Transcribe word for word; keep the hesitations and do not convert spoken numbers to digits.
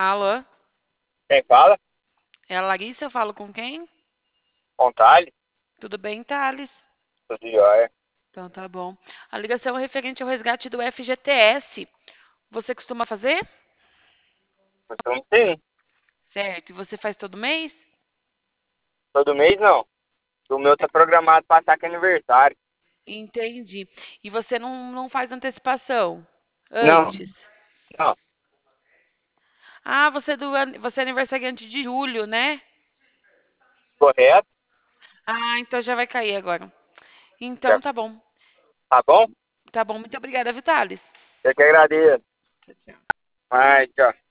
Alô? Quem fala? É a Larissa, eu falo com quem? Contale? Tudo bem, Thales? Tudo jóia. Então tá bom. A ligação é referente ao resgate do F G T S. Você costuma fazer? Costume sim. Certo. E você faz todo mês? Todo mês não. O meu tá programado pra estar aqui aniversário. Entendi. E você não, não faz antecipação Não, antes? não. Ah, você, é do, an- você é aniversariante de julho, né? Correto? Ah, então já vai cair agora. Já- Então tá bom. Tá bom? Tá bom, muito obrigada, Vitalis. Eu que agradeço. Tchau, tchau. Mas, tchau.